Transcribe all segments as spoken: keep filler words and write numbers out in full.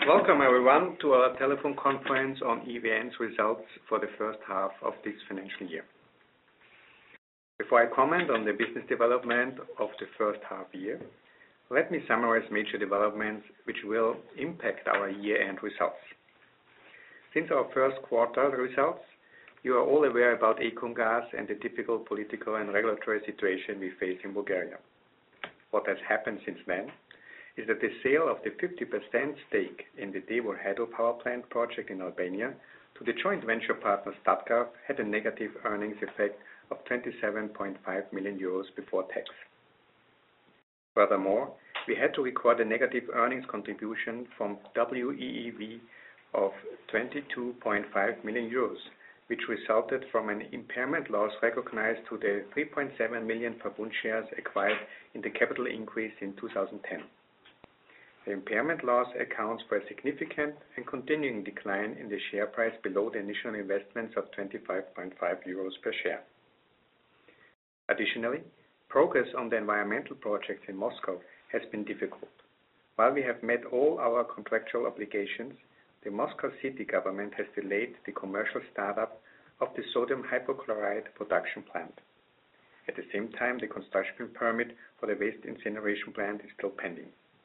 Welcome everyone to our telephone conference on E V N's results for the first half of this financial year. Before I comment on the business development of the first half year, let me summarize major developments which will impact our year-end results. Since our first quarter results, you are all aware about EconGas and the typical political and regulatory situation we face in Bulgaria. What has happened since then is that the sale of the fifty percent stake in the Devor hydropower plant project in Albania to the joint venture partner Statkraft had a negative earnings effect of twenty-seven point five million euros before tax. Furthermore, we had to record a negative earnings contribution from W E E V of twenty-two point five million euros, which resulted from an impairment loss recognized to the three point seven million Verbund shares acquired in the capital increase in two thousand ten. The impairment loss accounts for a significant and continuing decline in the share price below the initial investments of twenty-five point five euros per share. Additionally, progress on the environmental projects in Moscow has been difficult. While we have met all our contractual obligations, the Moscow city government has delayed the commercial startup of the sodium hypochlorite production plant. At the same time, the construction permit for the waste incineration plant is still pending.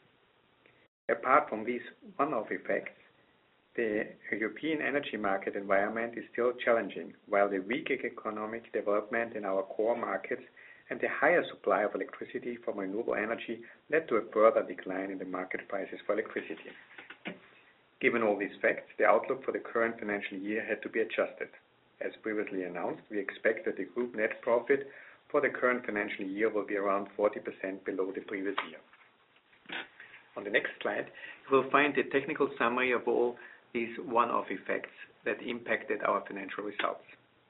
Apart from these one-off effects, the European energy market environment is still challenging, while the weak economic development in our core markets and the higher supply of electricity from renewable energy led to a further decline in the market prices for electricity. Given all these facts, the outlook for the current financial year had to be adjusted. As previously announced, we expect that the group net profit for the current financial year will be around forty percent below the previous year. On the next slide, you will find the technical summary of all these one-off effects that impacted our financial results.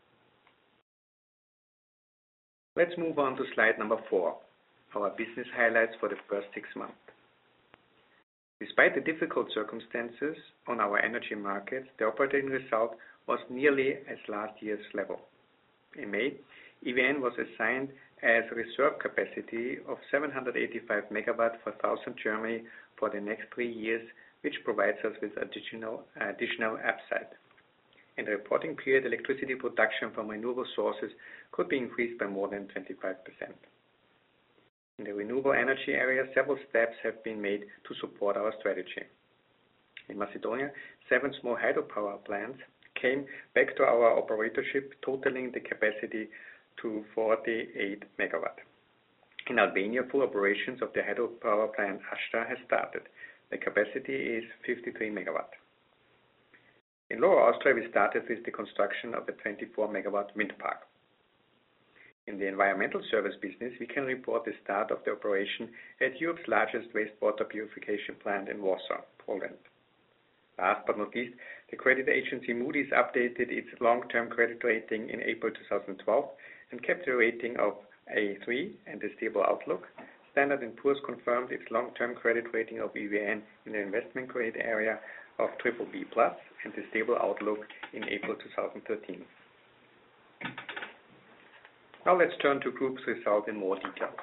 Let's move on to slide number four, our business highlights for the first six months. Despite the difficult circumstances on our energy markets, the operating result was nearly as last year's level. In May, E V N was assigned as reserve capacity of seven hundred eighty-five megawatts for Southern Germany for the next three years, which provides us with additional, additional upside. In the reporting period, electricity production from renewable sources could be increased by more than twenty-five percent. In the renewable energy area, several steps have been made to support our strategy. In Macedonia, seven small hydropower plants came back to our operatorship, totaling the capacity to forty-eight megawatts. In Albania, full operations of the hydropower plant Ashta has started. The capacity is fifty-three megawatts. In Lower Austria, we started with the construction of the twenty-four megawatt wind park. In the environmental service business, we can report the start of the operation at Europe's largest wastewater purification plant in Warsaw, Poland. Last but not least, the credit agency Moody's updated its long-term credit rating in April two thousand twelve and kept a rating of A three and a stable outlook. Standard and Poor's confirmed its long-term credit rating of E V N in the investment grade area of triple B plus and a stable outlook in April two thousand thirteen. Now let's turn to group's result in more details.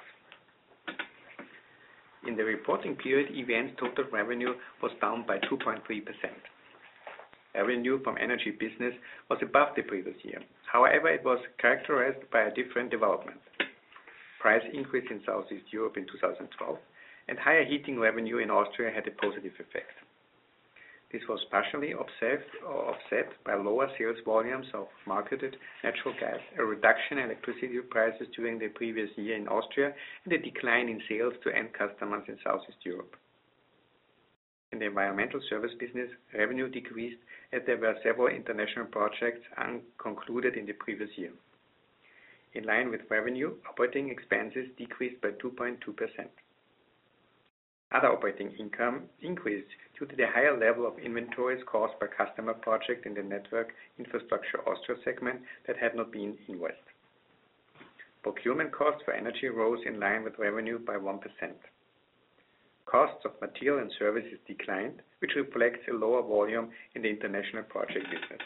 In the reporting period, E V N's total revenue was down by two point three percent. Revenue from energy business was above the previous year. However, it was characterized by a different development. Price increase in Southeast Europe in two thousand twelve and higher heating revenue in Austria had a positive effect. This was partially offset, or offset by lower sales volumes of marketed natural gas, a reduction in electricity prices during the previous year in Austria, and a decline in sales to end customers in Southeast Europe. In the environmental service business, revenue decreased as there were several international projects unconcluded in the previous year. In line with revenue, operating expenses decreased by two point two percent. Other operating income increased due to the higher level of inventories caused by customer projects in the Network Infrastructure Austria segment that had not been invoiced. Procurement costs for energy rose in line with revenue by one percent. Costs of material and services declined, which reflects a lower volume in the international project business.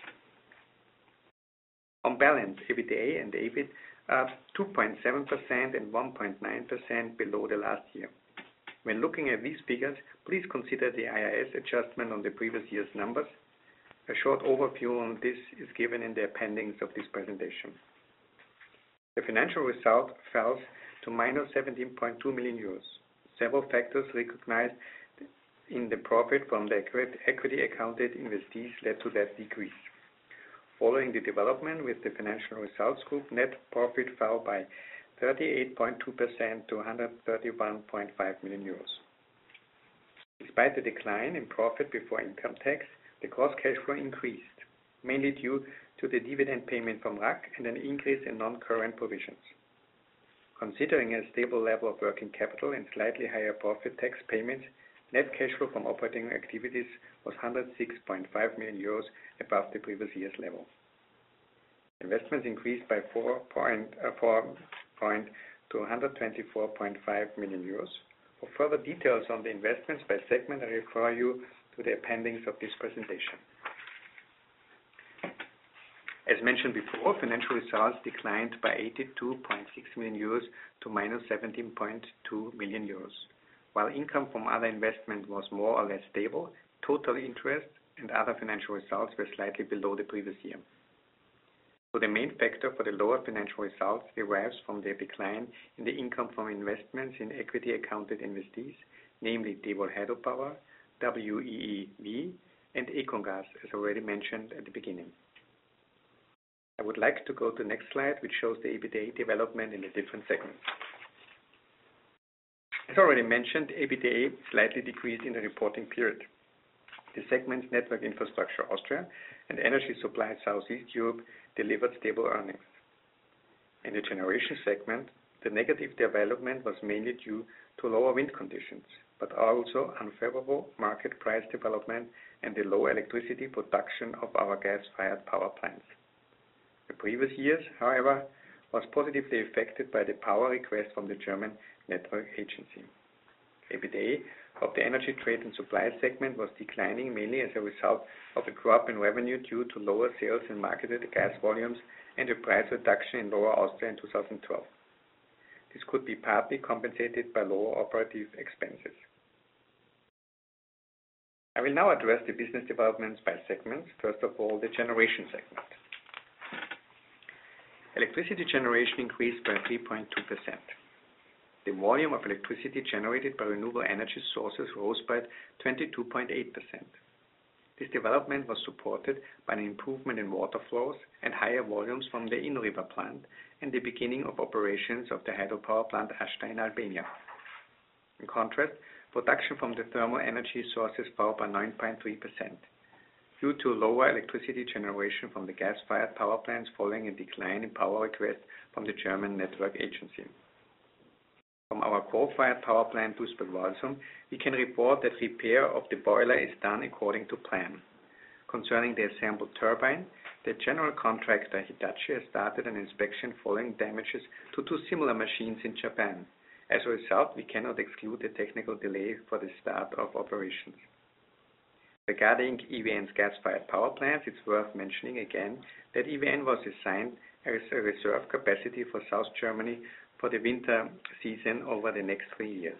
On balance, EBITDA and E B I T are two point seven percent and one point nine percent below the last year. When looking at these figures, please consider the I A S adjustment on the previous year's numbers. A short overview on this is given in the appendix of this presentation. The financial result fell to minus seventeen point two million euros. Several factors recognized in the profit from the equity accounted investees led to that decrease. Following the development with the financial results group, net profit fell by thirty-eight point two percent to one hundred thirty-one point five million euros. Despite the decline in profit before income tax, the gross cash flow increased, mainly due to the dividend payment from R A C and an increase in non-current provisions. Considering a stable level of working capital and slightly higher profit tax payments, net cash flow from operating activities was one hundred six point five million euros above the previous year's level. Investments increased by four point to one hundred twenty-four point five million euros. For further details on the investments by segment, I refer you to the appendix of this presentation. As mentioned before, financial results declined by eighty-two point six million euros to minus seventeen point two million euros. While income from other investment was more or less stable, total interest and other financial results were slightly below the previous year. So the main factor for the lower financial results derives from the decline in the income from investments in equity accounted investees, namely Debol Hydropower, W E E V, and Econgas, as already mentioned at the beginning. I would like to go to the next slide, which shows the EBITDA development in the different segments. As already mentioned, EBITDA slightly decreased in the reporting period. The segments Network Infrastructure Austria and Energy Supply Southeast Europe delivered stable earnings. In the generation segment, the negative development was mainly due to lower wind conditions, but also unfavorable market price development and the low electricity production of our gas-fired power plants. The previous years, however, was positively affected by the power request from the German Network Agency. EBITDA of the Energy Trade and Supply segment was declining mainly as a result of a drop in revenue due to lower sales and marketed gas volumes and a price reduction in Lower Austria in two thousand twelve. This could be partly compensated by lower operative expenses. I will now address the business developments by segments. First of all, the generation segment. Electricity generation increased by three point two percent. The volume of electricity generated by renewable energy sources rose by twenty-two point eight percent. This development was supported by an improvement in water flows and higher volumes from the In-River plant and the beginning of operations of the hydropower plant Ashta in Albania. In contrast, production from the thermal energy sources fell by nine point three percent due to lower electricity generation from the gas-fired power plants following a decline in power request from the German Network Agency. From our coal-fired power plant Duisburg-Walsum, we can report that repair of the boiler is done according to plan. Concerning the assembled turbine, the general contractor Hitachi has started an inspection following damages to two similar machines in Japan. As a result, we cannot exclude a technical delay for the start of operations. Regarding E V N's gas-fired power plants, it's worth mentioning again that E V N was assigned as a reserve capacity for South Germany for the winter season over the next three years.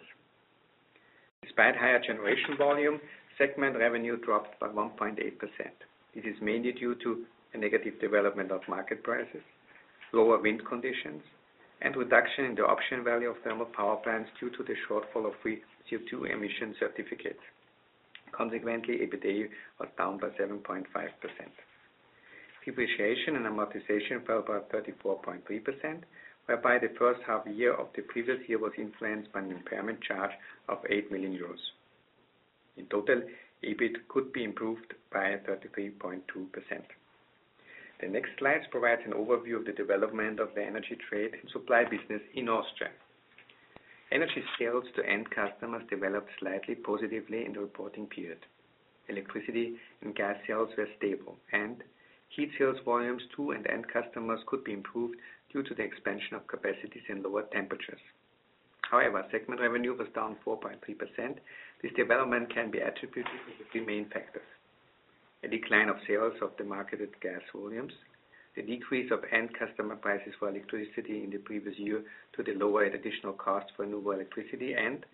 Despite higher generation volume, segment revenue dropped by one point eight percent. This is mainly due to a negative development of market prices, lower wind conditions, and reduction in the option value of thermal power plants due to the shortfall of free C O two emission certificates. Consequently, EBITDA was down by seven point five percent. Depreciation and amortization fell by thirty-four point three percent, whereby the first half year of the previous year was influenced by an impairment charge of eight million euros. In total, E B I T could be improved by thirty-three point two percent. The next slide provides an overview of the development of the energy trade and supply business in Austria. Energy sales to end customers developed slightly positively in the reporting period. Electricity and gas sales were stable, and heat sales volumes to and end customers could be improved due to the expansion of capacities and lower temperatures. However, segment revenue was down four point three percent. This development can be attributed to the three main factors: a decline of sales of the marketed gas volumes, the decrease of end customer prices for electricity in the previous year to the lower additional cost for renewable electricity, and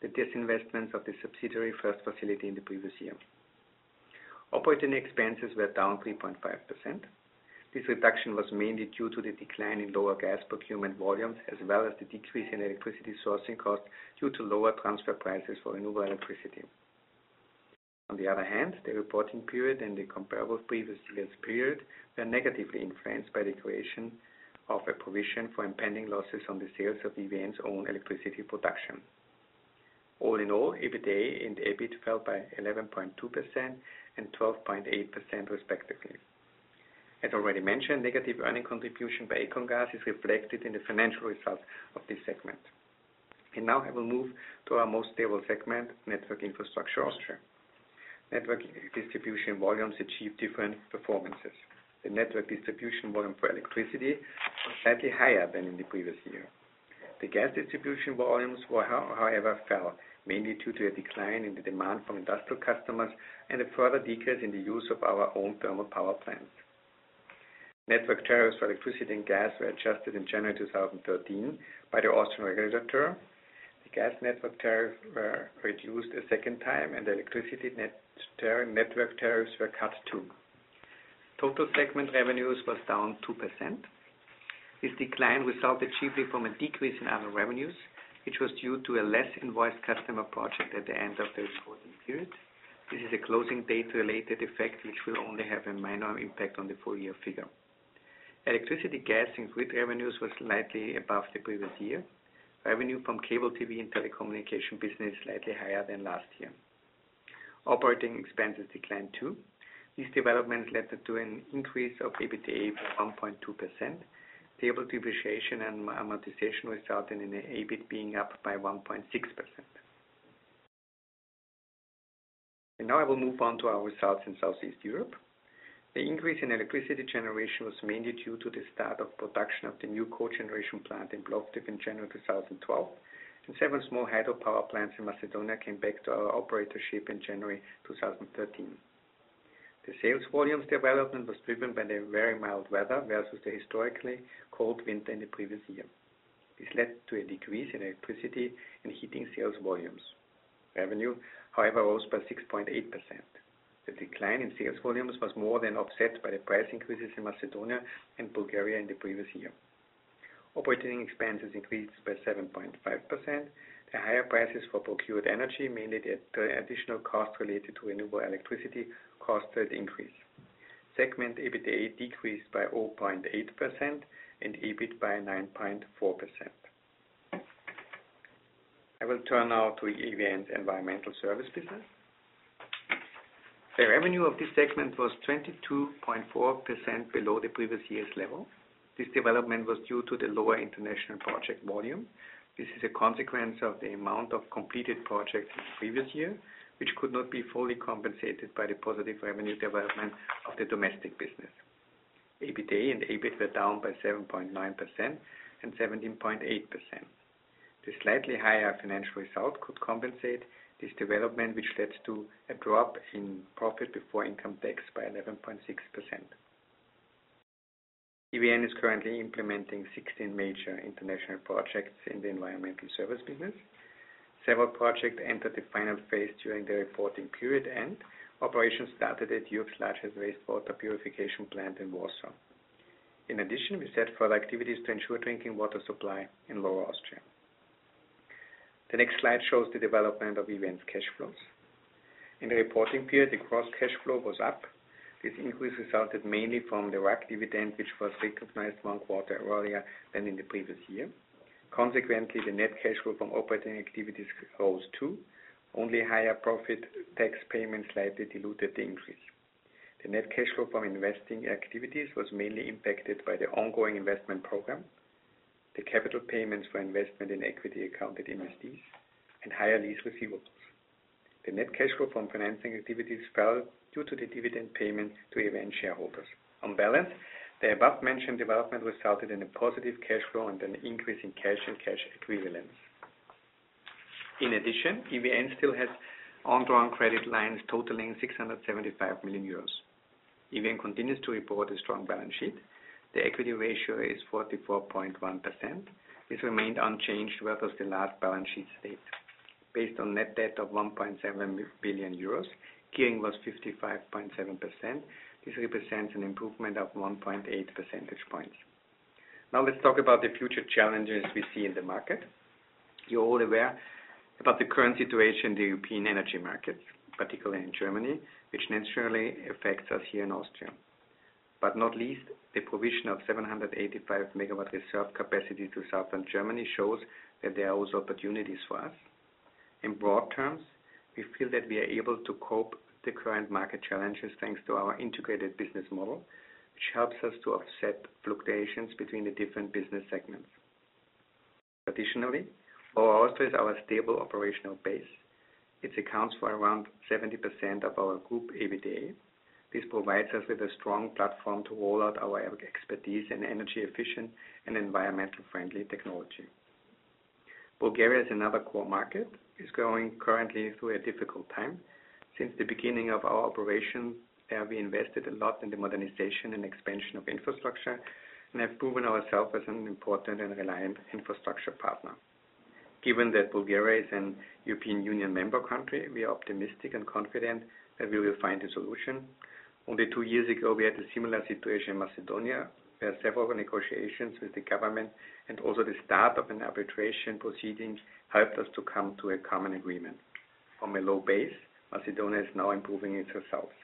the disinvestments of the subsidiary first facility in the previous year. Operating expenses were down three point five percent. This reduction was mainly due to the decline in lower gas procurement volumes as well as the decrease in electricity sourcing costs due to lower transfer prices for renewable electricity. On the other hand, the reporting period and the comparable previous year's period were negatively influenced by the creation of a provision for impending losses on the sales of E V N's own electricity production. All in all, EBITDA and EBIT fell by eleven point two percent and twelve point eight percent respectively. As already mentioned, negative earning contribution by EconGas is reflected in the financial results of this segment. And now I will move to our most stable segment, Network Infrastructure Austria. Network distribution volumes achieved different performances. The network distribution volume for electricity was slightly higher than in the previous year. The gas distribution volumes, were, however, fell, mainly due to a decline in the demand from industrial customers and a further decrease in the use of our own thermal power plants. Network tariffs for electricity and gas were adjusted in January two thousand thirteen by the Austrian regulator. The gas network tariffs were reduced a second time and the electricity net tar network tariffs were cut too. Total segment revenues was down two percent. This decline resulted chiefly from a decrease in other revenues, which was due to a less invoiced customer project at the end of the reporting period. This is a closing date related effect which will only have a minor impact on the full year figure. Electricity, gas and grid revenues were slightly above the previous year. Revenue from cable T V and telecommunication business is slightly higher than last year. Operating expenses declined too. These developments led to an increase of EBITDA by one point two percent. Stable depreciation and amortization resulted in an EBIT being up by one point six percent. And now I will move on to our results in Southeast Europe. The increase in electricity generation was mainly due to the start of production of the new cogeneration plant in Plovdiv in January two thousand twelve, and seven small hydropower plants in Macedonia came back to our operatorship in January two thousand thirteen. The sales volumes development was driven by the very mild weather versus the historically cold winter in the previous year. This led to a decrease in electricity and heating sales volumes. Revenue, however, rose by six point eight percent. The decline in sales volumes was more than offset by the price increases in Macedonia and Bulgaria in the previous year. Operating expenses increased by seven point five percent. The higher prices for procured energy, mainly the additional costs related to renewable electricity, caused the increase. Segment EBITDA decreased by zero point eight percent and EBIT by nine point four percent. I will turn now to E V N's environmental service business. The revenue of this segment was twenty-two point four percent below the previous year's level. This development was due to the lower international project volume. This is a consequence of the amount of completed projects in the previous year, which could not be fully compensated by the positive revenue development of the domestic business. EBITDA and EBIT were down by seven point nine percent and seventeen point eight percent. The slightly higher financial result could compensate this development, which led to a drop in profit before income tax by eleven point six percent. E V N is currently implementing sixteen major international projects in the environmental service business. Several projects entered the final phase during the reporting period and operations started at Europe's largest wastewater purification plant in Warsaw. In addition, we set further activities to ensure drinking water supply in Lower Austria. The next slide shows the development of E V N's cash flows. In the reporting period, the gross cash flow was up. This increase resulted mainly from the R A C dividend, which was recognized one quarter earlier than in the previous year. Consequently, the net cash flow from operating activities rose too. Only higher profit tax payments slightly diluted the increase. The net cash flow from investing activities was mainly impacted by the ongoing investment program, the capital payments for investment in equity accounted investees, and higher lease receivables. The net cash flow from financing activities fell due to the dividend payment to E V N shareholders. On balance, the above-mentioned development resulted in a positive cash flow and an increase in cash and cash equivalents. In addition, E V N still has undrawn credit lines totaling six hundred seventy-five million euros. E V N continues to report a strong balance sheet. The equity ratio is forty-four point one percent. This remained unchanged versus the last balance sheet date. based on net debt of one point seven billion euros. Gearing was fifty-five point seven percent. This represents an improvement of one point eight percentage points. Now let's talk about the future challenges we see in the market. You're all aware about the current situation in the European energy markets, particularly in Germany, which naturally affects us here in Austria. But not least, the provision of seven hundred eighty-five megawatt reserve capacity to southern Germany shows that there are also opportunities for us. In broad terms, we feel that we are able to cope with the current market challenges thanks to our integrated business model, which helps us to offset fluctuations between the different business segments. Additionally, Bauer Austria is our stable operational base. It accounts for around seventy percent of our group E B I T D A. This provides us with a strong platform to roll out our expertise in energy efficient and environmental friendly technology. Bulgaria is another core market, is going currently through a difficult time. Since the beginning of our operation, there we invested a lot in the modernization and expansion of infrastructure and have proven ourselves as an important and reliant infrastructure partner. Given that Bulgaria is an European Union member country, we are optimistic and confident that we will find a solution. Only two years ago, we had a similar situation in Macedonia, where several negotiations with the government and also the start of an arbitration proceeding helped us to come to a common agreement. From a low base, Macedonia is now improving its results.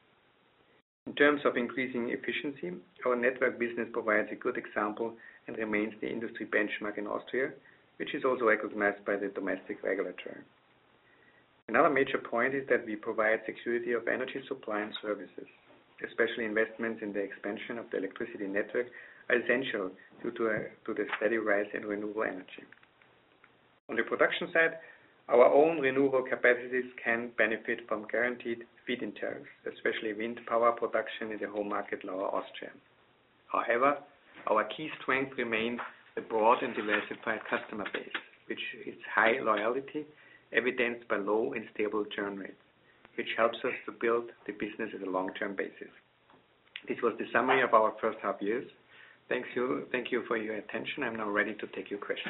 In terms of increasing efficiency, our network business provides a good example and remains the industry benchmark in Austria, which is also recognized by the domestic regulator. Another major point is that we provide security of energy supply and services. Especially investments in the expansion of the electricity network are essential due to, a, to the steady rise in renewable energy. On the production side, our own renewable capacities can benefit from guaranteed feed-in tariffs, especially wind power production in the home market Lower Austria. However, our key strength remains the broad and diversified customer base, which is high loyalty, evidenced by low and stable churn rates, which helps us to build the business as a long-term basis. This was the summary of our first half years. Thank you, thank you for your attention. I'm now ready to take your questions.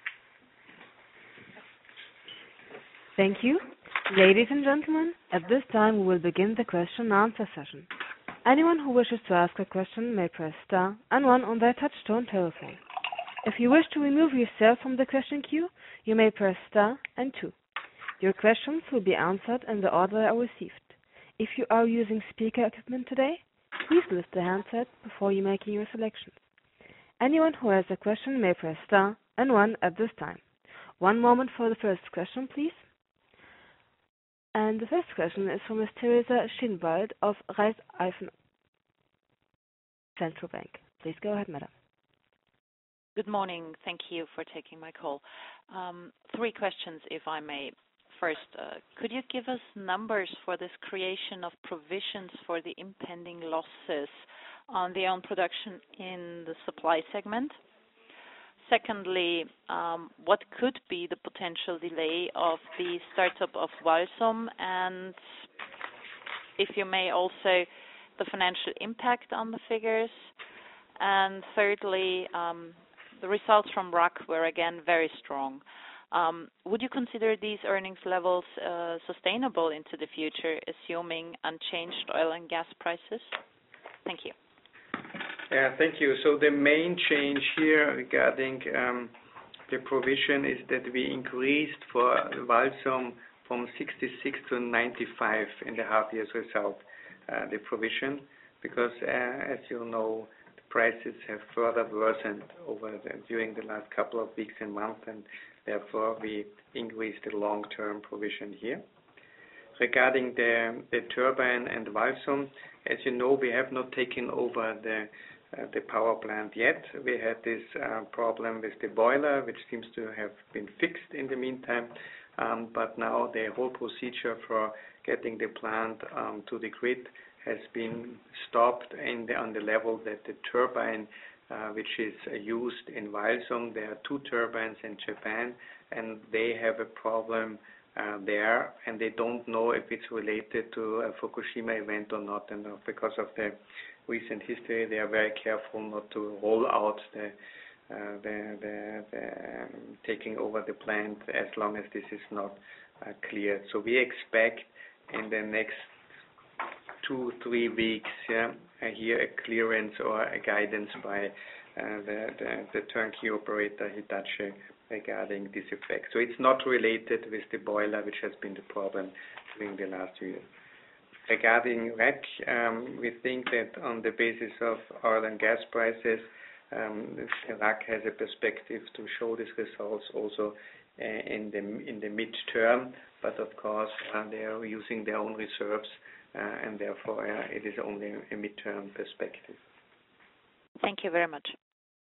Thank you. Ladies and gentlemen, at this time we will begin the question and answer session. Anyone who wishes to ask a question may press star and one on their touch-tone telephone. If you wish to remove yourself from the question queue, you may press star and two. Your questions will be answered in the order they are received. If you are using speaker equipment today, please lift the handset before you making your selections. Anyone who has a question may press star and one at this time. One moment for the first question, please. And the first question is from Miz Teresa Schinwald of Raiffeisen Central Bank. Please go ahead, madam. Good morning. Thank you for taking my call. Um, three questions, if I may. First, uh, could you give us numbers for this creation of provisions for the impending losses on the own production in the supply segment? Secondly, um, what could be the potential delay of the startup of Walsum, and if you may also the financial impact on the figures? And thirdly, um, the results from R A C were again very strong. Um, would you consider these earnings levels uh, sustainable into the future, assuming unchanged oil and gas prices? Thank you. Yeah, thank you. So the main change here regarding um, the provision is that we increased for Walsum from sixty-six to ninety-five in the half year's result, uh, the provision, because uh, as you know, the prices have further worsened over the, during the last couple of weeks and months, and therefore we increased the long-term provision here. Regarding the, the turbine and Walsum, as you know, we have not taken over the uh, the power plant yet. We had this uh, problem with the boiler, which seems to have been fixed in the meantime, um, but now the whole procedure for getting the plant um, to the grid has been stopped in the, on the level that the turbine, uh, which is uh, used in Walsum, there are two turbines in Japan, and they have a problem Uh, there, and they don't know if it's related to a Fukushima event or not. And uh, because of the recent history, they are very careful not to roll out the, uh, the, the, the um, taking over the plant as long as this is not uh, cleared. So we expect in the next two, three weeks, yeah, uh, here a clearance or a guidance by uh, the, the, the turnkey operator Hitachi regarding this effect. So it's not related with the boiler, which has been the problem during the last year. Regarding R E C, um, we think that on the basis of oil and gas prices, um, R A C has a perspective to show these results also uh, in the in the mid-term, but of course uh, they are using their own reserves, uh, and therefore uh, it is only a mid-term perspective. Thank you very much.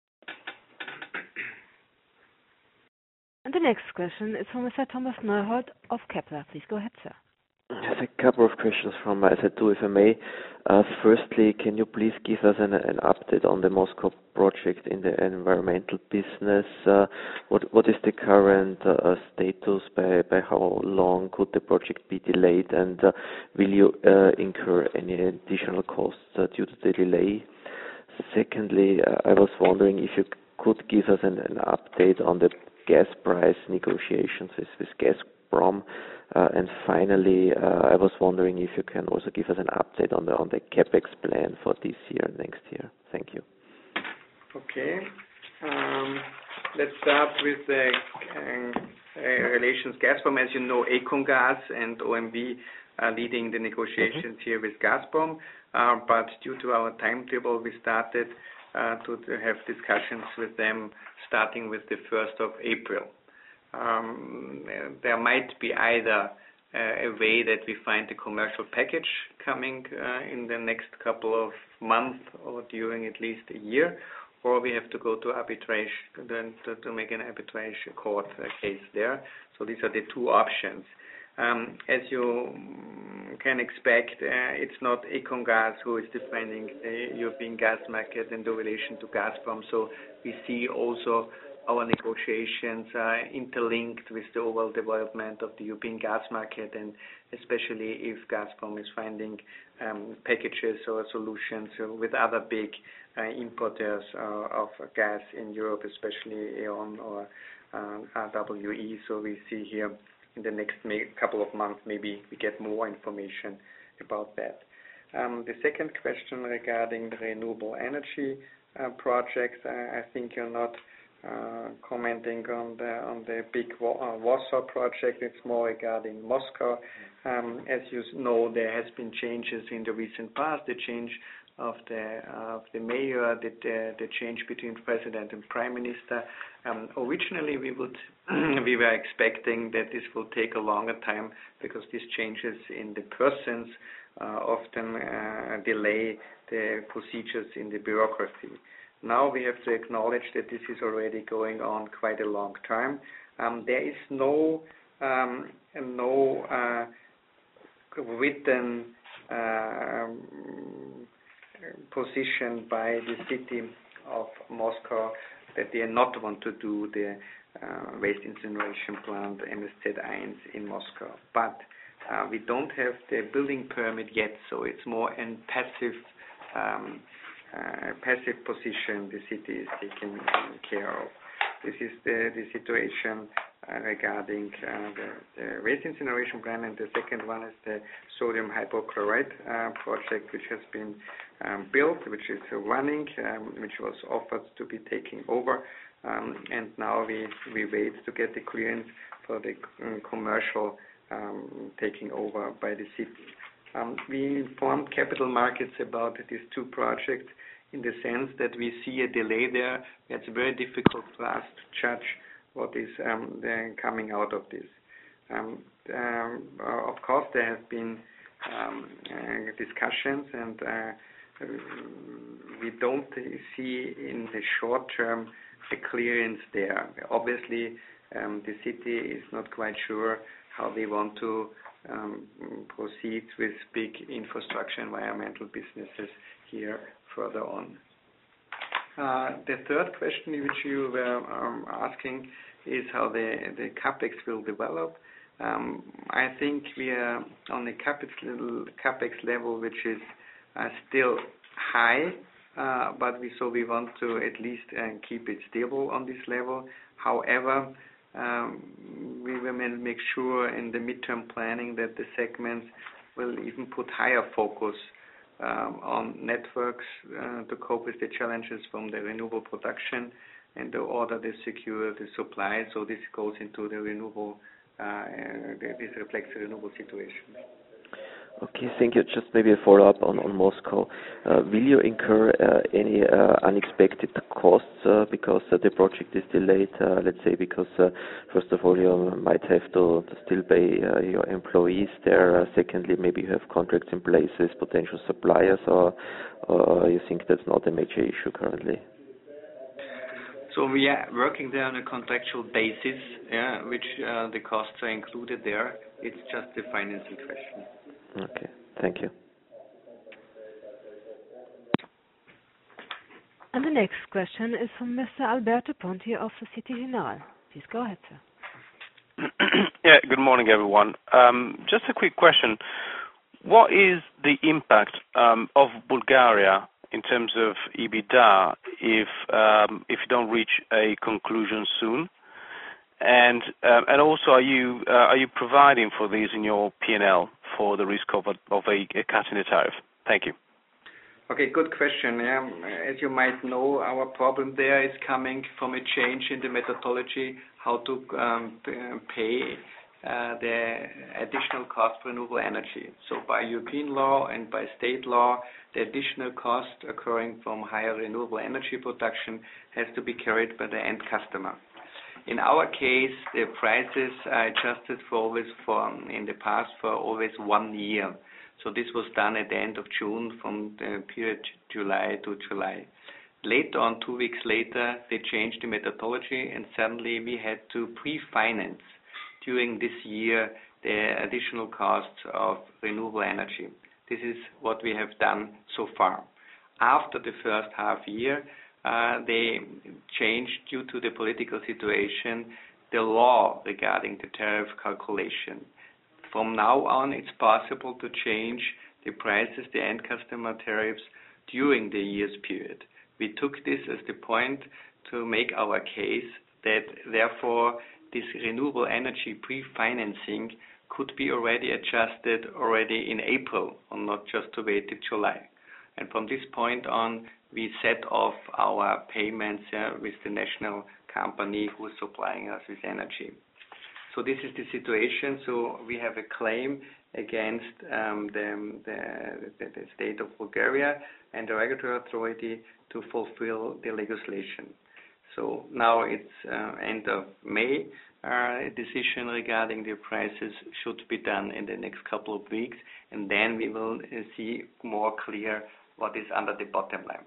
And the next question is from Mister Thomas Neuhold of Kepler. Please go ahead, sir. Yes, a couple of questions from my side too, if I may. Uh, firstly, can you please give us an, an update on the Moscow project in the environmental business? Uh, what what is the current uh, status? By by how long could the project be delayed? And uh, will you uh, incur any additional costs uh, due to the delay? Secondly, uh, I was wondering if you could give us an, an update on the gas price negotiations with, with Gazprom. Uh, and finally, uh, I was wondering if you can also give us an update on the on the capex plan for this year and next year. Thank you. Okay. Um, let's start with the uh, uh, relations Gazprom. As you know, EconGas and O M V are leading the negotiations mm-hmm. here with Gazprom. Uh, but due to our timetable, we started uh, to, to have discussions with them starting with the first of April. Um, there might be either uh, a way that we find a commercial package coming uh, in the next couple of months or during at least a year, or we have to go to arbitration to, to make an arbitration court uh, case there. So these are the two options. Um, as you can expect, uh, it's not EconGas who is defining the European gas market in the relation to Gazprom. So we see also our negotiations are interlinked with the overall development of the European gas market, and especially if Gazprom is finding um, packages or solutions with other big uh, importers uh, of gas in Europe, especially E.ON or um, R W E. So we see here in the next may- couple of months, maybe we get more information about that. Um, the second question regarding the renewable energy uh, projects, I, I think you're not Uh, commenting on the on the big uh, Warsaw project. It's more regarding Moscow. Um, as you know, there has been changes in the recent past. The change of the uh, of the mayor, the, the the change between president and prime minister. Um, originally, we would we were expecting that this will take a longer time because these changes in the persons uh, often uh, delay the procedures in the bureaucracy. Now we have to acknowledge that this is already going on quite a long time. Um, there is no um, no uh, written uh, position by the city of Moscow that they not want to do the uh, waste incineration plant M S Z one in Moscow. But uh, we don't have the building permit yet, so it's more a passive um, Uh, passive position the city is taking care of. This is the, the situation uh, regarding uh, the, the waste incineration plant, and the second one is the sodium hypochlorite uh, project, which has been um, built, which is uh, running, um, which was offered to be taken over, um, and now we, we wait to get the clearance for the um, commercial um, taking over by the city. Um, we informed capital markets about these two projects in the sense that we see a delay there. It's very difficult for us to judge what is um, then coming out of this. Um, um, of course, there have been um, uh, discussions, and uh, we don't see in the short term a clearance there. Obviously, um, the city is not quite sure how they want to Um, proceed with big infrastructure environmental businesses here further on. Uh, the third question which you were um, asking is how the, the capex will develop. Um, I think we are on the capex level, capex level which is uh, still high, uh, but we so we want to at least uh, keep it stable on this level. However, Um, we will make sure in the midterm planning that the segments will even put higher focus um, on networks uh, to cope with the challenges from the renewable production and the order to secure the supply. So this goes into the renewable, uh, this reflects the renewable situation. Okay, thank you. Just maybe a follow-up on, on Moscow. Uh, will you incur uh, any uh, unexpected costs uh, because uh, the project is delayed? Uh, let's say because uh, first of all you might have to, to still pay uh, your employees there. Uh, secondly, maybe you have contracts in place with potential suppliers, or, or you think that's not a major issue currently? So we are working there on a contractual basis, yeah, which uh, the costs are included there. It's just a financing question. Okay, thank you. And the next question is from Mister Alberto Ponti of Societe Generale. Please go ahead, sir. Yeah, good morning, everyone. Um, just a quick question. What is the impact um, of Bulgaria in terms of EBITDA if um, if you don't reach a conclusion soon? And um, and also, are you uh, are you providing for these in your P and L for the risk of a, of a, a cut in the tariff? Thank you. Okay, good question. Yeah. As you might know, our problem there is coming from a change in the methodology how to um, pay uh, the additional cost for renewable energy. So by European law and by state law, the additional cost occurring from higher renewable energy production has to be carried by the end customer. In our case, the prices are adjusted for always for, in the past, for always one year. So this was done at the end of June from the period July to July. Later on, two weeks later, they changed the methodology and suddenly we had to pre-finance during this year the additional costs of renewable energy. This is what we have done so far. After the first half year, Uh, they changed, due to the political situation, the law regarding the tariff calculation. From now on, it's possible to change the prices, the end customer tariffs, during the year's period. We took this as the point to make our case that, therefore, this renewable energy pre-financing could be already adjusted already in April, and not just to wait till July. And from this point on, we set off our payments uh, with the national company who is supplying us with energy. So this is the situation. So we have a claim against um, the, the, the, the state of Bulgaria and the regulatory authority to fulfill the legislation. So now it's uh, end of May. Uh, a decision regarding the prices should be done in the next couple of weeks, and then we will uh, see more clear what is under the bottom line.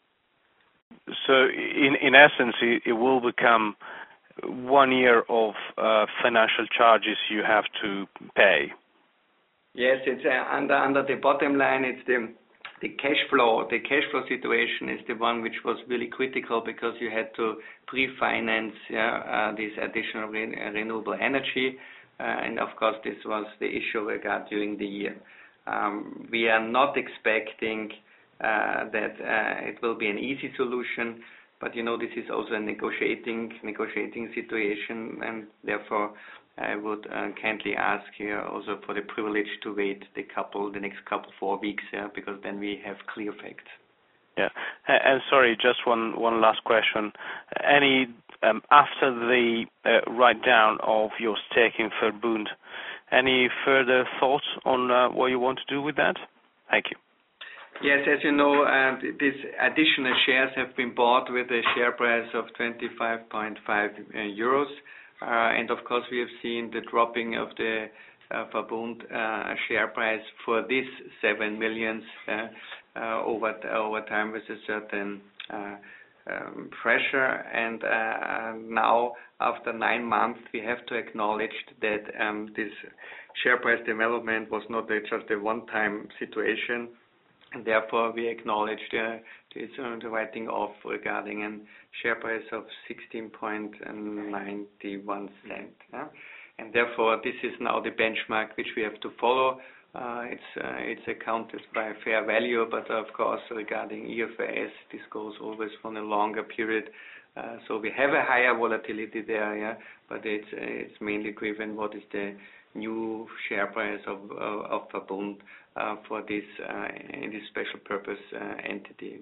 So, in, in essence, it, it will become one year of uh, financial charges you have to pay. Yes, it's uh, under under the bottom line. It's the the cash flow. The cash flow situation is the one which was really critical because you had to pre-finance yeah, uh, this additional re- renewable energy, uh, and of course this was the issue regarding during the year. Um, we are not expecting Uh, that uh, it will be an easy solution, but you know this is also a negotiating negotiating situation, and therefore I would uh, kindly ask here also for the privilege to wait the couple the next couple four weeks, yeah, because then we have clear facts. Yeah, and sorry, just one one last question. Any um, after the uh, write down of your stake in Verbund, any further thoughts on uh, what you want to do with that? Thank you. Yes, as you know, uh, these additional shares have been bought with a share price of twenty-five point five euros, uh, and of course we have seen the dropping of the uh, Verbund uh, share price for this seven millions uh, uh, over over time with a certain uh, um, pressure, and uh, now after nine months we have to acknowledge that um, this share price development was not a, just a one-time situation. And therefore, we acknowledge the, the, the writing off regarding a share price of sixteen point nine one cent. Yeah? And therefore, this is now the benchmark which we have to follow Uh, it's uh, it's accounted by fair value, but of course regarding I F R S, this goes always for a longer period. Uh, so we have a higher volatility there, yeah, but it's it's mainly driven what is the new share price of uh, of Verbund uh, for this uh, in this special purpose uh, entity.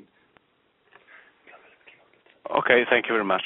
Okay, thank you very much.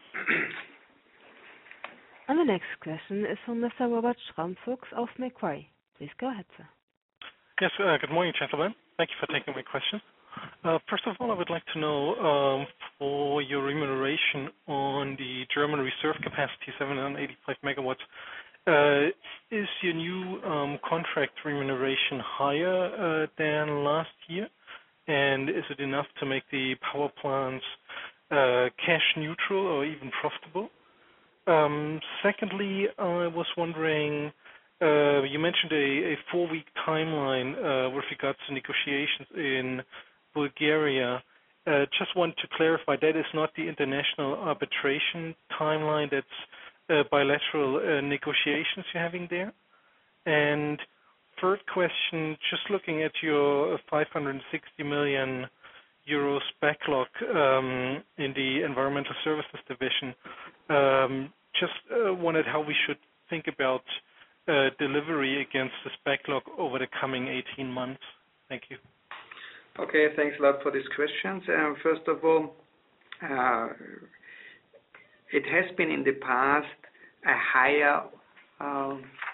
And the next question is from Mister Robert Schramfuchs of Macquarie. Please go ahead, sir. Yes, uh, good morning, gentlemen. Thank you for taking my question. Uh, first of all, I would like to know um, for your remuneration on the German reserve capacity, seven hundred eighty-five megawatts, uh, is your new um, contract remuneration higher uh, than last year? And is it enough to make the power plants uh, cash neutral or even profitable? Um, secondly, I was wondering, uh, you mentioned a, a four-week timeline uh, with regards to negotiations in Bulgaria. Uh, just want to clarify, that is not the international arbitration timeline, that's uh, bilateral uh, negotiations you're having there. And third question, just looking at your five hundred sixty million euros backlog um, in the Environmental Services division, um, just uh, wondered how we should think about uh, delivery against this backlog over the coming eighteen months. Thank you. Okay, thanks a lot for these questions. Um, first of all, uh, it has been in the past a higher uh,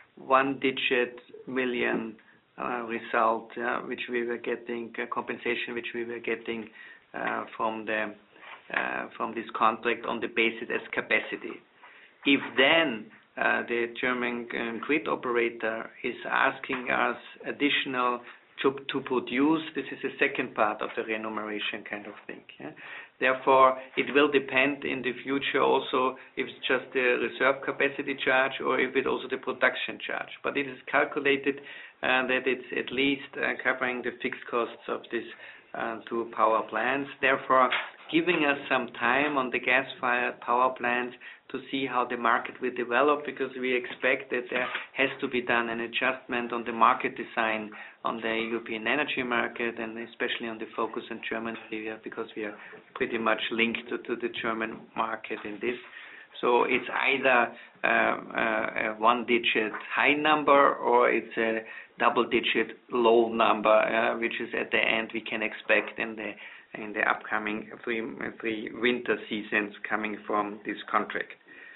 one-digit million uh, result, uh, which we were getting, uh, compensation which we were getting uh, from the uh, from this contract on the basis as capacity. If then uh, the German um, grid operator is asking us additional to, to produce, this is the second part of the remuneration kind of thing. Yeah? Therefore, it will depend in the future also if it's just the reserve capacity charge or if it's also the production charge. But it is calculated uh, that it's at least uh, covering the fixed costs of these uh, two power plants. Therefore, giving us some time on the gas-fired power plants to see how the market will develop, because we expect that there has to be done an adjustment on the market design on the European energy market, and especially on the focus on German area, because we are pretty much linked to, to the German market in this. So it's either um, uh, a one-digit high number or it's a double-digit low number, uh, which is at the end we can expect in the in the upcoming three, three winter seasons coming from this contract.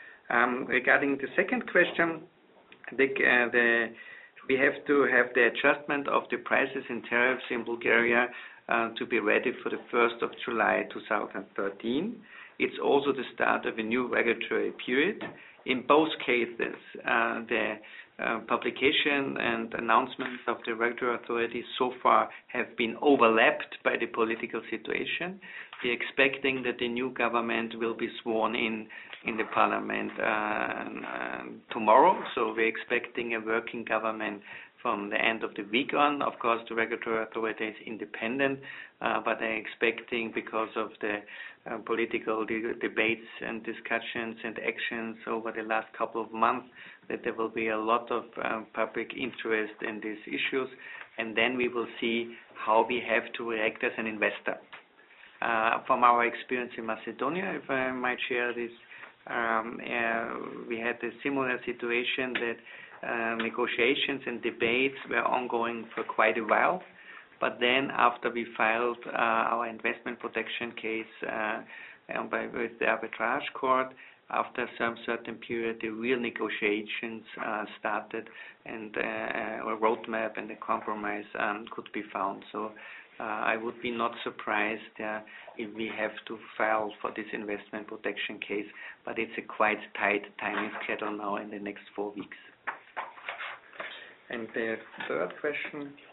Um, regarding the second question, the, uh, the, we have to have the adjustment of the prices and tariffs in Bulgaria uh, to be ready for the first of July two thousand thirteen. It's also the start of a new regulatory period. In both cases, uh, the uh, publication and announcements of the regulatory authorities so far have been overlapped by the political situation. We're expecting that the new government will be sworn in in the parliament uh, uh, tomorrow. So we're expecting a working government from the end of the week on. Of course, the regulatory authority is independent, uh, but I'm expecting, because of the uh, political de- debates and discussions and actions over the last couple of months, that there will be a lot of um, public interest in these issues, and then we will see how we have to react as an investor. Uh, from our experience in Macedonia, if I might share this, um, uh, we had a similar situation that Uh, negotiations and debates were ongoing for quite a while, but then after we filed uh, our investment protection case uh, by, with the arbitrage court, after some certain period, the real negotiations uh, started, and uh, a roadmap and a compromise um, could be found. So uh, I would be not surprised uh, if we have to file for this investment protection case, but it's a quite tight timing schedule now in the next four weeks. And the third question,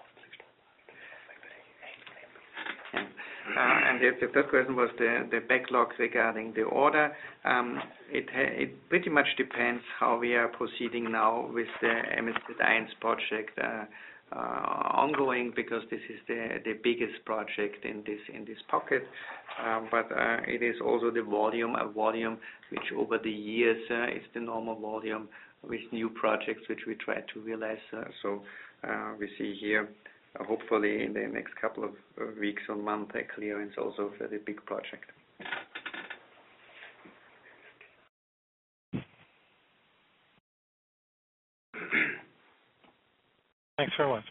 yeah. uh, and the, the third question was the, the backlog regarding the order. Um, it, ha- it pretty much depends how we are proceeding now with the M S Z one project uh, uh, ongoing, because this is the, the biggest project in this in this pocket. Um, but uh, it is also the volume, a volume which over the years uh, is the normal volume with new projects which we try to realize. Uh, so uh, we see here, uh, hopefully in the next couple of uh, weeks or month, a clearance also for the big project. Thanks very much.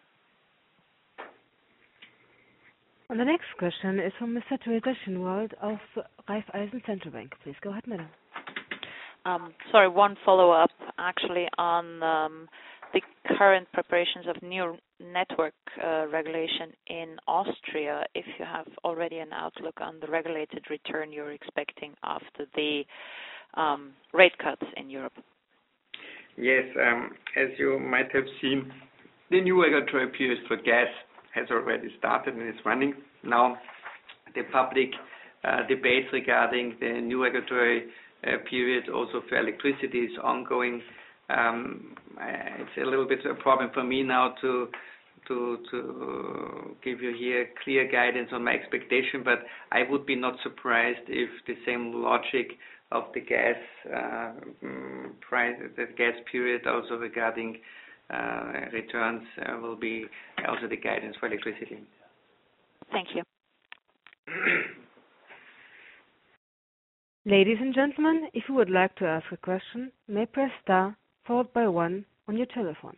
And the next question is from Mister Teresa Schinwald of Raiffeisen Central Bank. Please go ahead, madam. Um, sorry, one follow-up actually on um, the current preparations of new network uh, regulation in Austria. If you have already an outlook on the regulated return you're expecting after the um, rate cuts in Europe. Yes, um, as you might have seen, the new regulatory period for gas has already started and is running. Now, the public uh, debate regarding the new regulatory uh, period also for electricity is ongoing. Um, it's a little bit a problem for me now to to to give you here clear guidance on my expectation, but I would be not surprised if the same logic of the gas uh, price, the gas period also regarding Uh, returns uh, will be also the guidance for electricity. Thank you. Ladies and gentlemen, if you would like to ask a question, may press star followed by one on your telephone.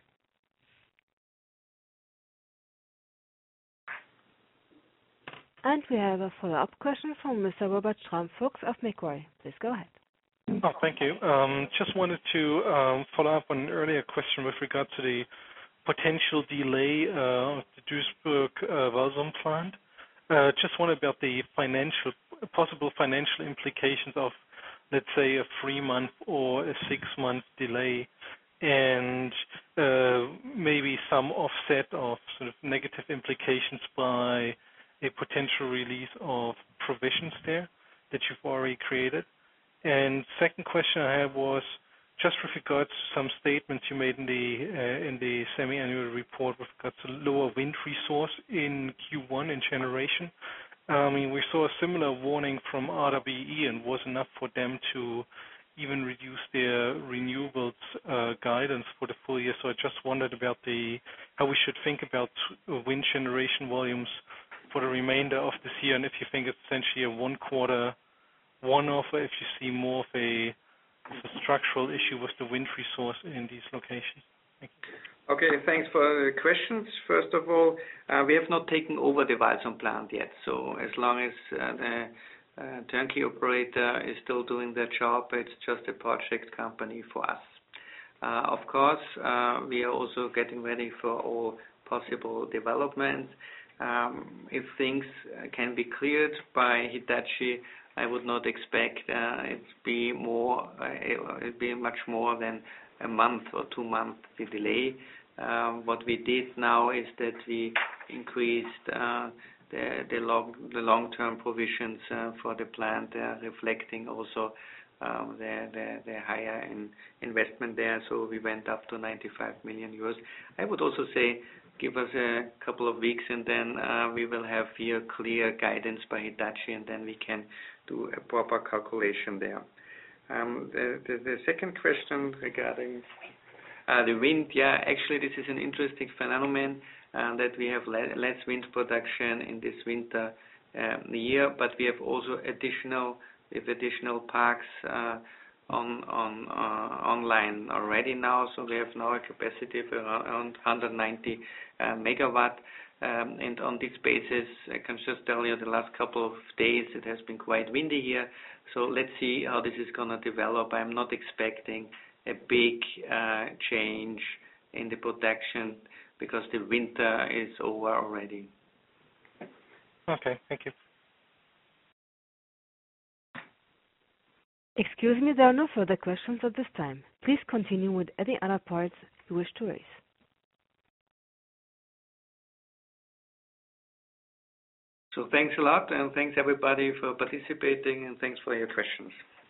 And we have a follow-up question from Mister Robert Schramm-Fuchs of Macquarie. Please go ahead. Oh, thank you. Um, just wanted to um, follow up on an earlier question with regard to the potential delay uh, of the Duisburg uh, Walsum plant. Uh, just wondered about the financial, possible financial implications of, let's say, a three-month or a six-month delay, and uh, maybe some offset of sort of negative implications by a potential release of provisions there that you've already created. And second question I had was just with regards to some statements you made in the uh, in the semi-annual report with regards to lower wind resource in Q one in generation. I mean, we saw a similar warning from R W E, and was enough for them to even reduce their renewables uh, guidance for the full year. So I just wondered about the how we should think about wind generation volumes for the remainder of this year, and if you think it's essentially a one quarter one-off, or if you see more of a, of a structural issue with the wind resource in these locations. Thank you. Okay, thanks for the questions. First of all, uh, we have not taken over the Walsum plant yet, so as long as uh, the uh, turnkey operator is still doing their job, it's just a project company for us. Uh, of course, uh, we are also getting ready for all possible developments. Um, if things can be cleared by Hitachi, I would not expect uh, it be more, uh, it be much more than a month or two months the delay. Um, what we did now is that we increased uh, the the long the long-term provisions uh, for the plant, uh, reflecting also um, the, the the higher in investment there. So we went up to ninety-five million euros. I would also say, give us a couple of weeks, and then uh, we will have here clear guidance by Hitachi, and then we can do a proper calculation there. Um, the, the, the second question regarding uh, the wind, yeah, actually this is an interesting phenomenon uh, that we have le less wind production in this winter um, year, but we have also additional, with additional parks uh, on on uh, online already now. So we have now a capacity of around one hundred ninety uh, megawatt. Um, and on this basis, I can just tell you the last couple of days it has been quite windy here. So let's see how this is going to develop. I'm not expecting a big uh, change in the production because the winter is over already. Okay, thank you. Excuse me, there are no further questions at this time. Please continue with any other parts you wish to raise. So thanks a lot, and thanks everybody for participating, and thanks for your questions.